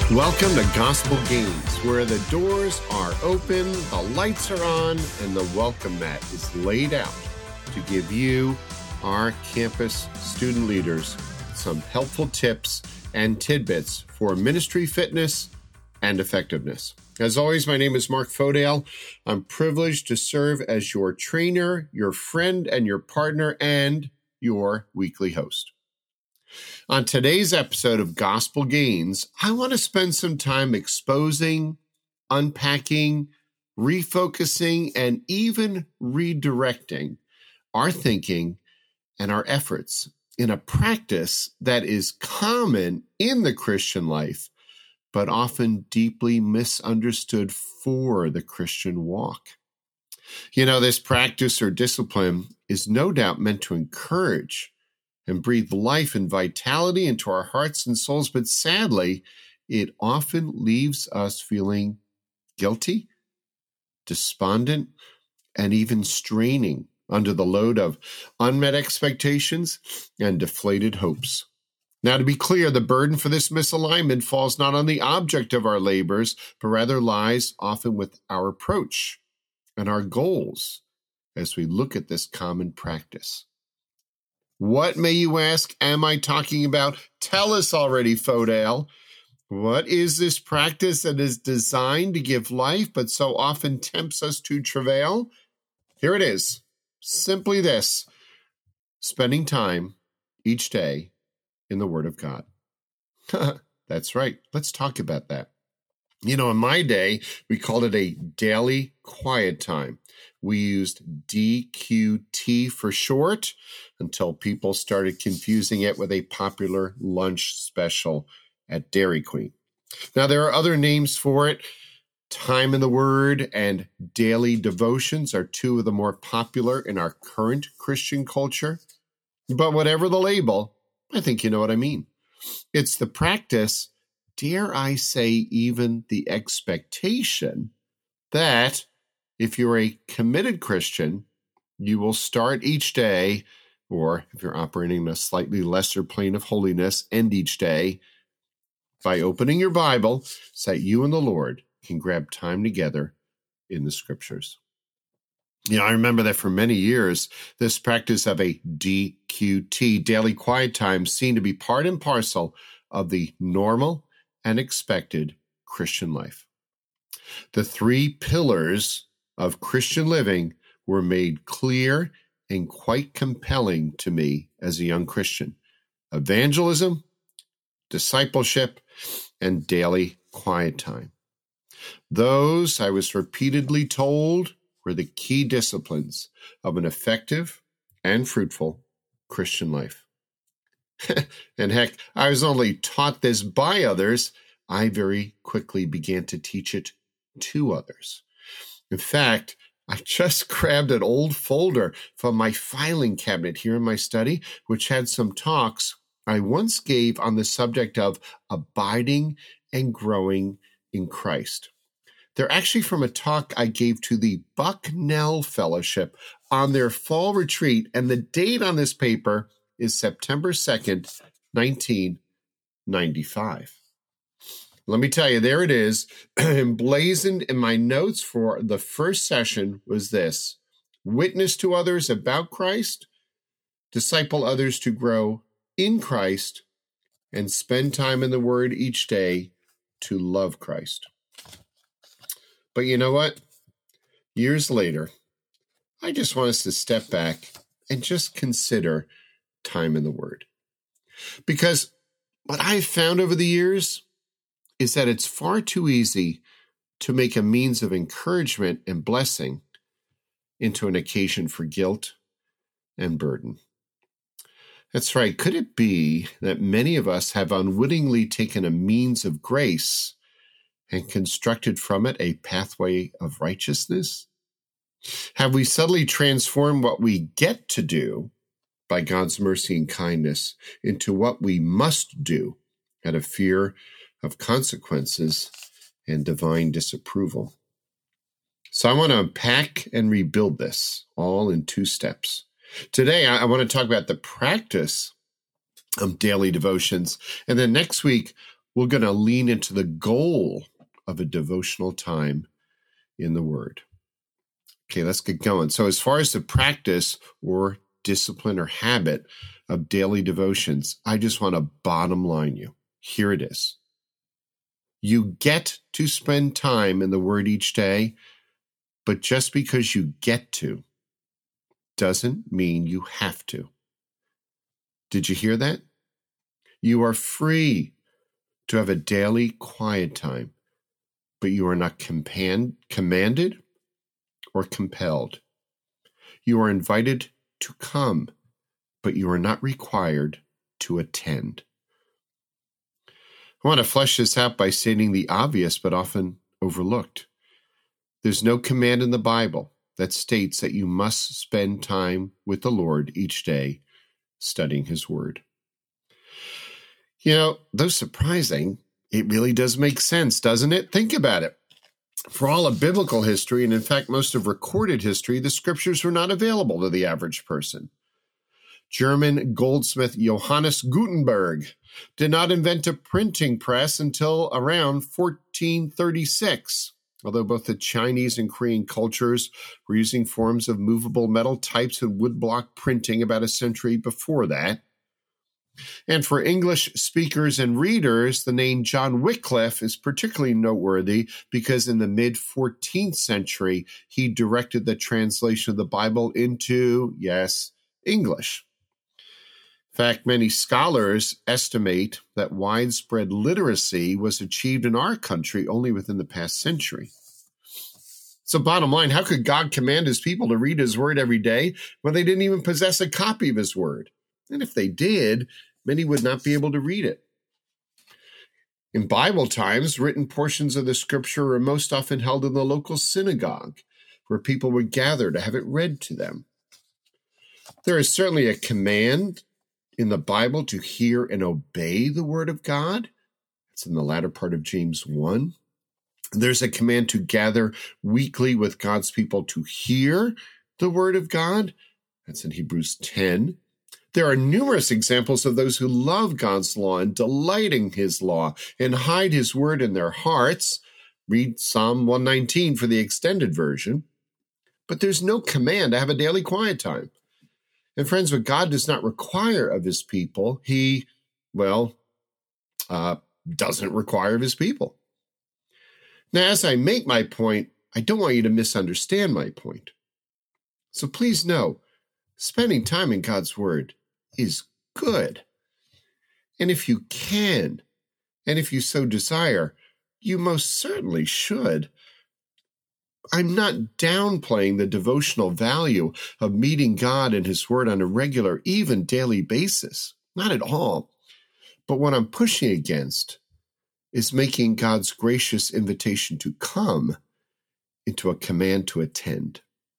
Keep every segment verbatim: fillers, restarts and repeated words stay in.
Welcome to Gospel Games, where the doors are open, the lights are on, and the welcome mat is laid out to give you, our campus student leaders, some helpful tips and tidbits for ministry fitness and effectiveness. As always, my name is Mark Fodale. I'm privileged to serve as your trainer, your friend, and your partner, and your weekly host. On today's episode of Gospel Gains, I want to spend some time exposing, unpacking, refocusing, and even redirecting our thinking and our efforts in a practice that is common in the Christian life, but often deeply misunderstood for the Christian walk. You know, this practice or discipline is no doubt meant to encourage and breathe life and vitality into our hearts and souls, but sadly, it often leaves us feeling guilty, despondent, and even straining under the load of unmet expectations and deflated hopes. Now, to be clear, the burden for this misalignment falls not on the object of our labors, but rather lies often with our approach and our goals as we look at this common practice. What, may you ask, am I talking about? Tell us already, Fodale. What is this practice that is designed to give life, but so often tempts us to travail? Here it is. Simply this: spending time each day in the Word of God. That's right. Let's talk about that. You know, in my day, we called it a daily quiet time. We used D Q T for short until people started confusing it with a popular lunch special at Dairy Queen. Now, there are other names for it. Time in the Word and daily devotions are two of the more popular in our current Christian culture. But whatever the label, I think you know what I mean. It's the practice, dare I say even the expectation, that if you're a committed Christian, you will start each day, or if you're operating in a slightly lesser plane of holiness, end each day by opening your Bible so that you and the Lord can grab time together in the Scriptures. You know, I remember that for many years, this practice of a D Q T, daily quiet time, seemed to be part and parcel of the normal and expected Christian life. The three pillars of Christian living were made clear and quite compelling to me as a young Christian: evangelism, discipleship, and daily quiet time. Those, I was repeatedly told, were the key disciplines of an effective and fruitful Christian life. And heck, I was only taught this by others. I very quickly began to teach it to others. In fact, I just grabbed an old folder from my filing cabinet here in my study, which had some talks I once gave on the subject of abiding and growing in Christ. They're actually from a talk I gave to the Bucknell Fellowship on their fall retreat, and the date on this paper is September second, nineteen ninety-five. Let me tell you, there it is, emblazoned in my notes for the first session was this: witness to others about Christ, disciple others to grow in Christ, and spend time in the Word each day to love Christ. But you know what? Years later, I just want us to step back and just consider time in the Word. Because what I've found over the years is that it's far too easy to make a means of encouragement and blessing into an occasion for guilt and burden. That's right. Could it be that many of us have unwittingly taken a means of grace and constructed from it a pathway of righteousness? Have we subtly transformed what we get to do by God's mercy and kindness into what we must do out of fear of consequences and divine disapproval? So I want to unpack and rebuild this all in two steps. Today, I want to talk about the practice of daily devotions. And then next week, we're going to lean into the goal of a devotional time in the Word. Okay, let's get going. So as far as the practice or discipline or habit of daily devotions, I just want to bottom line you. Here it is. You get to spend time in the Word each day, but just because you get to doesn't mean you have to. Did you hear that? You are free to have a daily quiet time, but you are not command, commanded or compelled. You are invited to come, but you are not required to attend. I want to flesh this out by stating the obvious but often overlooked. There's no command in the Bible that states that you must spend time with the Lord each day studying His Word. You know, though surprising, it really does make sense, doesn't it? Think about it. For all of biblical history, and in fact most of recorded history, the Scriptures were not available to the average person. German goldsmith Johannes Gutenberg did not invent a printing press until around fourteen thirty-six, although both the Chinese and Korean cultures were using forms of movable metal types and woodblock printing about a century before that. And for English speakers and readers, the name John Wycliffe is particularly noteworthy because in the mid-fourteenth century, he directed the translation of the Bible into, yes, English. In fact, many scholars estimate that widespread literacy was achieved in our country only within the past century. So bottom line, how could God command His people to read His Word every day when they didn't even possess a copy of His Word? And if they did, many would not be able to read it. In Bible times, written portions of the Scripture were most often held in the local synagogue, where people would gather to have it read to them. There is certainly a command in the Bible to hear and obey the Word of God. It's in the latter part of James one. There's a command to gather weekly with God's people to hear the Word of God. That's in Hebrews ten. There are numerous examples of those who love God's law and delight in His law and hide His Word in their hearts. Read Psalm one nineteen for the extended version. But there's no command to have a daily quiet time. And friends, what God does not require of His people, He, well, uh, doesn't require of His people. Now, as I make my point, I don't want you to misunderstand my point. So please know, spending time in God's Word is good. And if you can, and if you so desire, you most certainly should. I'm not downplaying the devotional value of meeting God and His Word on a regular, even daily basis. Not at all. But what I'm pushing against is making God's gracious invitation to come into a command to attend.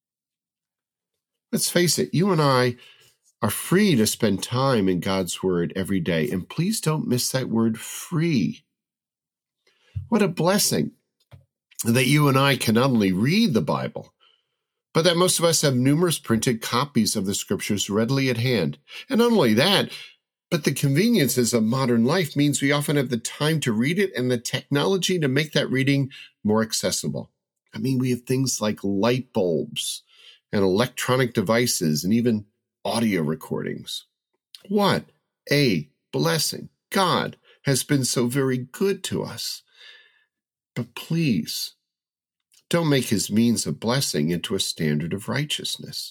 Let's face it, you and I are free to spend time in God's Word every day. And please don't miss that word free. What a blessing that you and I can not only read the Bible, but that most of us have numerous printed copies of the Scriptures readily at hand. And not only that, but the conveniences of modern life means we often have the time to read it and the technology to make that reading more accessible. I mean, we have things like light bulbs and electronic devices and even audio recordings. What a blessing. God has been so very good to us. But please, don't make His means of blessing into a standard of righteousness.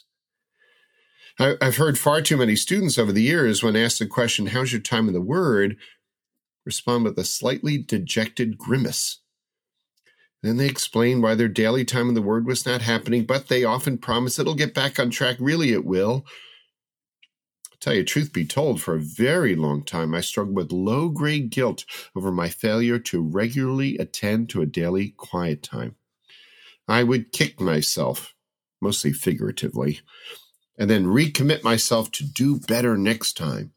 I've heard far too many students over the years, when asked the question, how's your time in the Word, respond with a slightly dejected grimace. Then they explain why their daily time in the Word was not happening, but they often promise it'll get back on track. Really, it will. I'll tell you, truth be told, for a very long time, I struggled with low-grade guilt over my failure to regularly attend to a daily quiet time. I would kick myself, mostly figuratively, and then recommit myself to do better next time.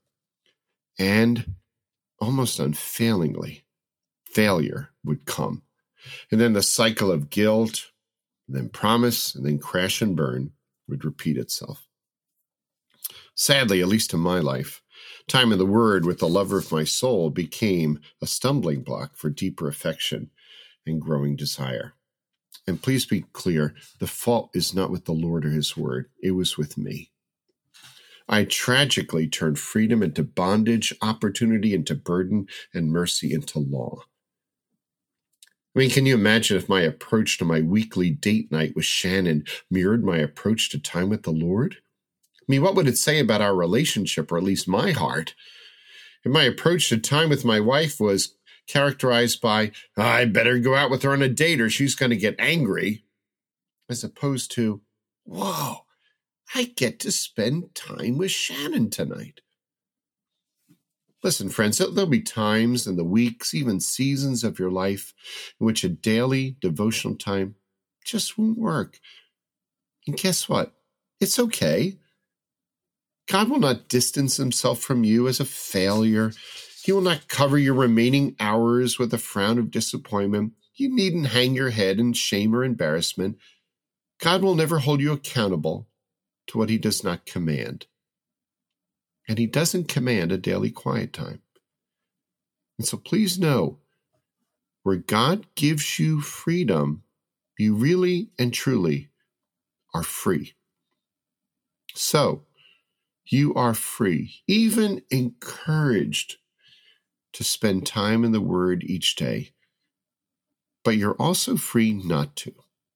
And almost unfailingly, failure would come. And then the cycle of guilt, and then promise, and then crash and burn would repeat itself. Sadly, at least in my life, Time in the Word with the lover of my soul became a stumbling block for deeper affection and growing desire. And please be clear, the fault is not with the Lord or his word. It was with me. I tragically turned freedom into bondage, opportunity into burden, and mercy into law. I mean, can you imagine if my approach to my weekly date night with Shannon mirrored my approach to time with the Lord? I mean, what would it say about our relationship, or at least my heart, if my approach to time with my wife was characterized by, I better go out with her on a date or she's going to get angry, as opposed to, whoa, I get to spend time with Shannon tonight. Listen, friends, there'll be times in the weeks, even seasons of your life in which a daily devotional time just won't work. And guess what? It's okay. God will not distance himself from you as a failure. He will not cover your remaining hours with a frown of disappointment. You needn't hang your head in shame or embarrassment. God will never hold you accountable to what he does not command. And he doesn't command a daily quiet time. And so please know, where God gives you freedom, you really and truly are free. So, you are free, even encouraged to spend time in the Word each day, but you're also free not to.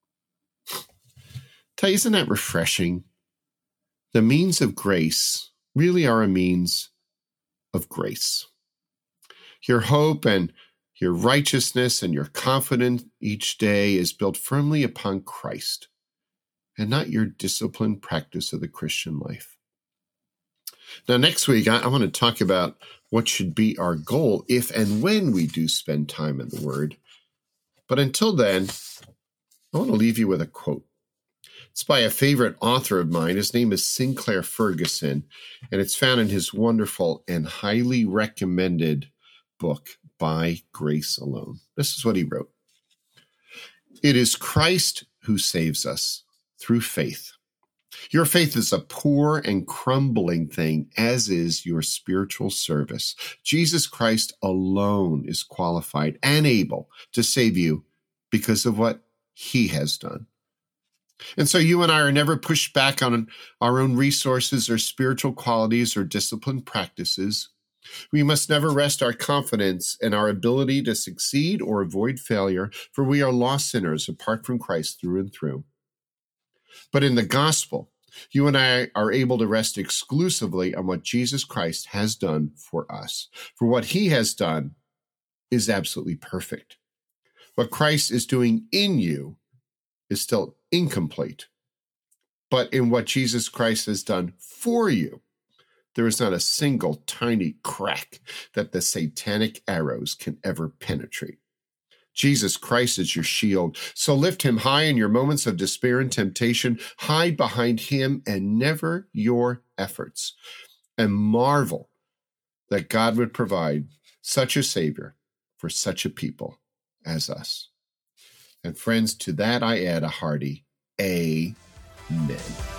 Tell you, isn't that refreshing? The means of grace really are a means of grace. Your hope and your righteousness and your confidence each day is built firmly upon Christ and not your disciplined practice of the Christian life. Now, next week, I, I want to talk about what should be our goal if and when we do spend time in the Word. But until then, I want to leave you with a quote. It's by a favorite author of mine. His name is Sinclair Ferguson, and it's found in his wonderful and highly recommended book, By Grace Alone. This is what he wrote. It is Christ who saves us through faith. Your faith is a poor and crumbling thing, as is your spiritual service. Jesus Christ alone is qualified and able to save you because of what he has done. And so you and I are never pushed back on our own resources or spiritual qualities or disciplined practices. We must never rest our confidence in our ability to succeed or avoid failure, for we are lost sinners apart from Christ through and through. But in the gospel, you and I are able to rest exclusively on what Jesus Christ has done for us. For what he has done is absolutely perfect. What Christ is doing in you is still incomplete. But in what Jesus Christ has done for you, there is not a single tiny crack that the satanic arrows can ever penetrate. Jesus Christ is your shield. So lift him high in your moments of despair and temptation. Hide behind him and never your efforts. And marvel that God would provide such a Savior for such a people as us. And friends, to that I add a hearty Amen.